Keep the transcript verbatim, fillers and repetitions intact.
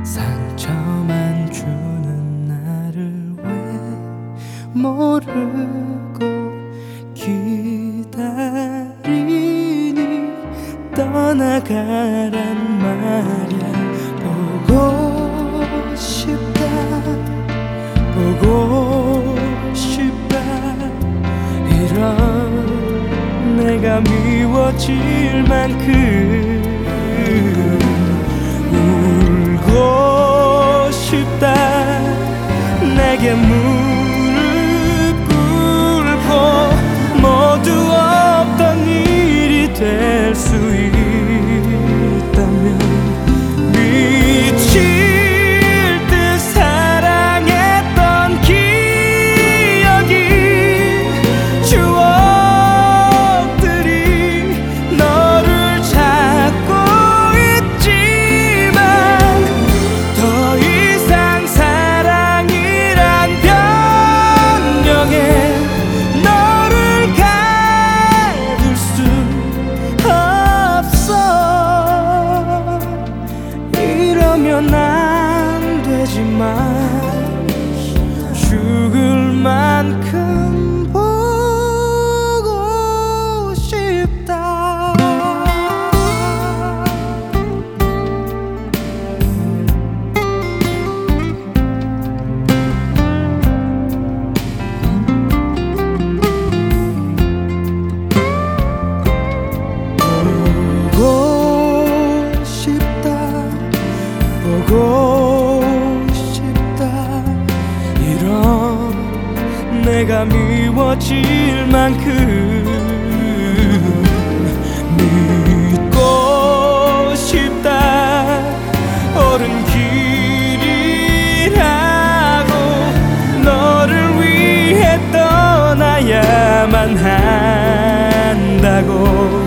상처만 주는 나를 왜 모르고 기다리니 떠나가란 말야. 보고 싶다 보고 싶다 이런 내가 미워질 만큼 울고 싶다. 내게 무릎 꿇고 모두 없던 일이 될 수 있다면 미칠 듯 사랑했던 기억이 추억들이 너를 찾고 있지만 더 이상 사랑이란 변명에 너를 가둘 수 없어. 이러면 안 되지만 죽을 만큼 보고 싶다. 보고 싶다 보고 싶다 이런 내가 미워질 만큼 믿고 싶다. 옳은 길이라고 너를 위해 떠나야만 한다고